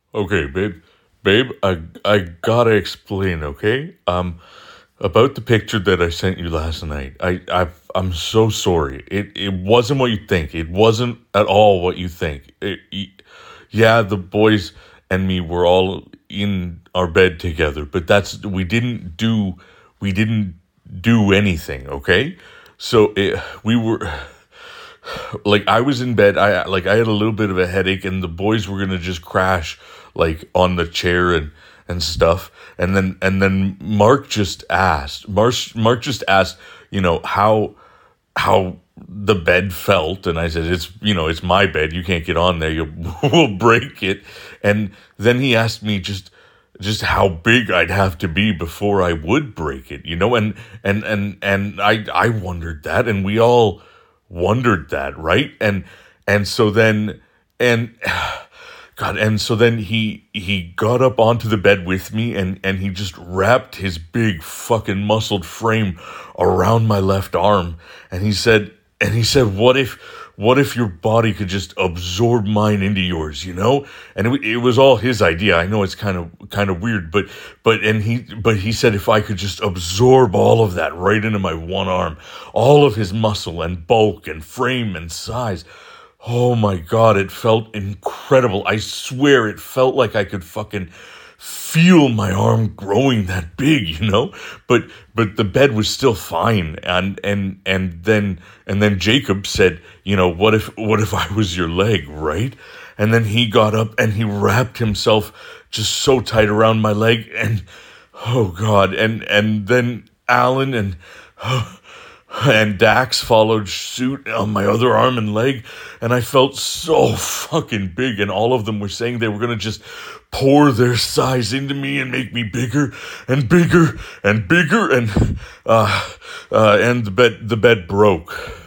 Okay, babe. Babe, I gotta explain, okay? About the picture that I sent you last night. I'm so sorry. It wasn't what you think. It wasn't at all what you think. Yeah, the boys and me were all in our bed together, but we didn't do anything, okay? So we were like I was in bed. I had a little bit of a headache, and the boys were gonna just crash like on the chair and stuff. And then Mark just asked, how the bed felt, and I said it's my bed. You can't get on there. You will break it. And then he asked me just how big I'd have to be before I would break it, and I wondered that, and we all wondered that, right? And so then and God, and so then he got up onto the bed with me, and he just wrapped his big fucking muscled frame around my left arm, and he said, what if your body could just absorb mine into yours, And it was all his idea. I know it's kind of weird, but he said if I could just absorb all of that right into my one arm, all of his muscle and bulk and frame and size. Oh my God, it felt incredible. I swear it felt like I could fucking feel my arm growing that big. But the bed was still fine. And then Jacob said, what if I was your leg, right? And then he got up and he wrapped himself just so tight around my leg, and oh God, and then Alan and Dax followed suit on my other arm and leg, and I felt so fucking big, and all of them were saying they were gonna just pour their size into me and make me bigger and bigger and bigger, and the bed broke.